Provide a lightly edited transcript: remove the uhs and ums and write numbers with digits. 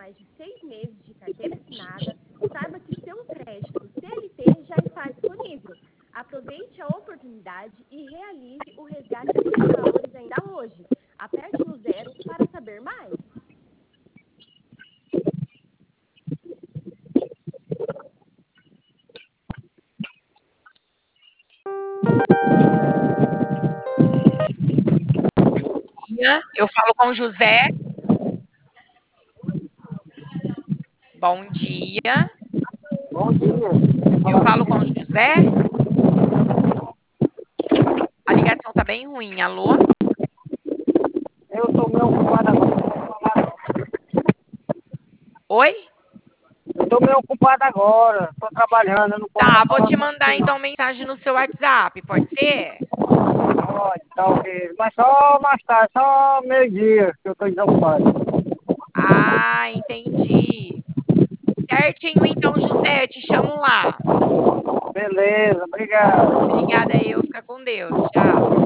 mais de 6 meses de carteira assinada, saiba que seu crédito CLT já está disponível. Aproveite a oportunidade e realize o resgate desses valores ainda hoje. Aperte no 0 para saber mais. Eu falo com o José. Bom dia. Bom dia. Eu falo com o José. A ligação tá bem ruim. Alô? Eu estou meio ocupado agora. Oi? Eu estou meio ocupado agora. Estou trabalhando, eu não posso Tá, estar vou te falando mandar muito, então mensagem no seu WhatsApp, pode ser? não. Pode, tá ok. Mas só mais tarde, só meio-dia que eu estou desocupado. Ah, entendi. Certinho então, José, te chamo lá. Beleza, obrigado. Obrigada eu, fica com Deus. Tchau.